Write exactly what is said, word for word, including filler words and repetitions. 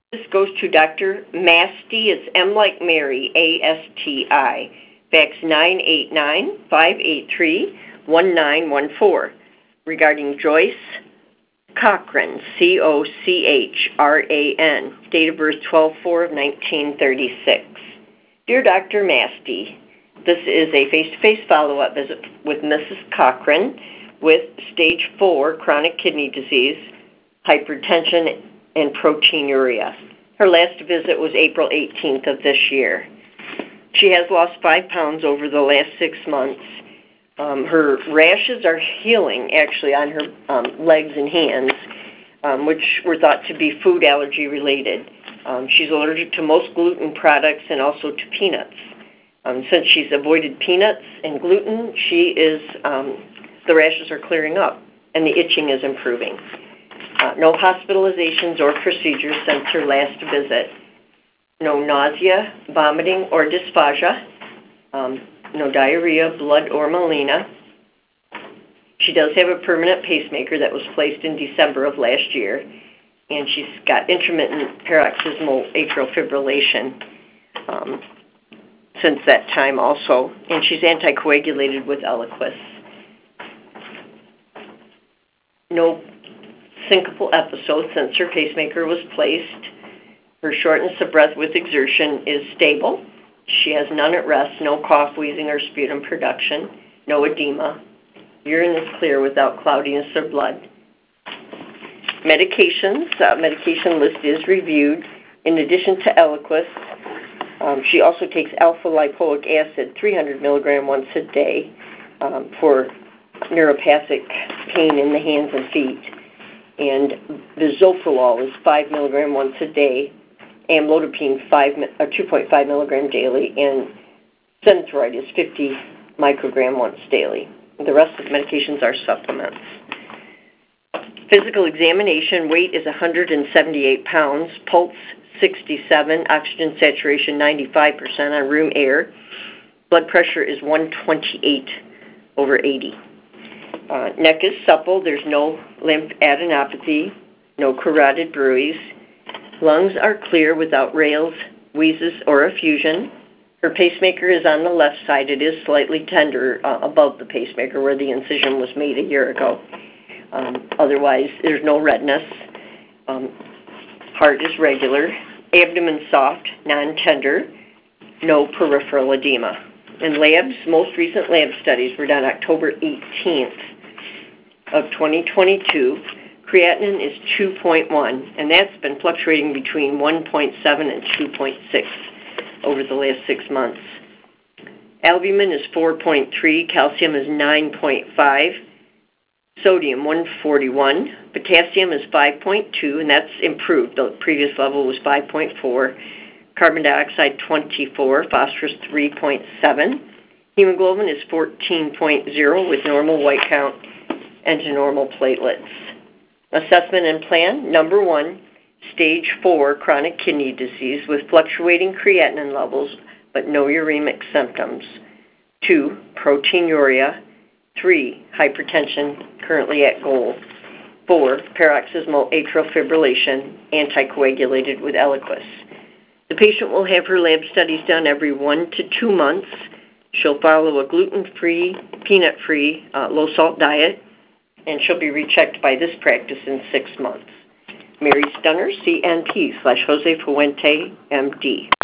This goes to Doctor Masti. It's M like Mary, A S T I. Fax nine eight nine, five eight three, one nine one four. Regarding Joyce Cochran, C O C H R A N. Date of birth twelve four of nineteen thirty-six. Dear Doctor Masti, this is a face-to-face follow-up visit with Missus Cochran with stage four chronic kidney disease, hypertension, and proteinuria. Her last visit was April eighteenth of this year. She has lost five pounds over the last six months. Um, her rashes are healing, actually, on her um, legs and hands, um, which were thought to be food allergy related. Um, she's allergic to most gluten products and also to peanuts. Um, since she's avoided peanuts and gluten, she is, um, the rashes are clearing up and the itching is improving. Uh, no hospitalizations or procedures since her last visit. No nausea, vomiting, or dysphagia. Um, no diarrhea, blood, or melena. She does have a permanent pacemaker that was placed in December of last year, and she's got intermittent paroxysmal atrial fibrillation um, since that time also, and she's anticoagulated with Eliquis. No syncopal episode since her pacemaker was placed. Her shortness of breath with exertion is stable. She has none at rest, no cough, wheezing, or sputum production, no edema. Urine is clear without cloudiness or blood. Medications, uh, medication list is reviewed. In addition to Eliquis, um, she also takes alpha-lipoic acid, three hundred milligrams once a day um, for neuropathic pain in the hands and feet. And bisoprolol is five milligrams once a day, amlodipine five, or two point five milligrams daily, and Synthroid is fifty micrograms once daily. The rest of the medications are supplements. Physical examination, weight is one hundred seventy-eight pounds, pulse sixty-seven, oxygen saturation ninety-five percent on room air. Blood pressure is one twenty-eight over eighty. Uh, neck is supple. There's no lymphadenopathy, no carotid bruise. Lungs are clear without rales, wheezes, or effusion. Her pacemaker is on the left side. It is slightly tender uh, above the pacemaker where the incision was made a year ago. Um, otherwise, there's no redness. Um, heart is regular. Abdomen soft, non-tender. No peripheral edema. And labs, most recent lab studies were done October eighteenth of twenty twenty-two. Creatinine is two point one, and that's been fluctuating between one point seven and two point six over the last six months. Albumin is four point three, calcium is nine point five, sodium one forty-one, potassium is five point two, and that's improved. The previous level was five point four, carbon dioxide twenty-four, phosphorus three point seven, hemoglobin is fourteen point zero with normal white count and normal platelets. Assessment and plan, number one, stage four chronic kidney disease with fluctuating creatinine levels but no uremic symptoms. Two, proteinuria. Three, hypertension currently at goal. Four, paroxysmal atrial fibrillation, anticoagulated with Eliquis. The patient will have her lab studies done every one to two months. She'll follow a gluten-free, peanut-free, uh, low-salt diet, and she'll be rechecked by this practice in six months. Mary Stunner, C N P slash Jose Fuente, M D.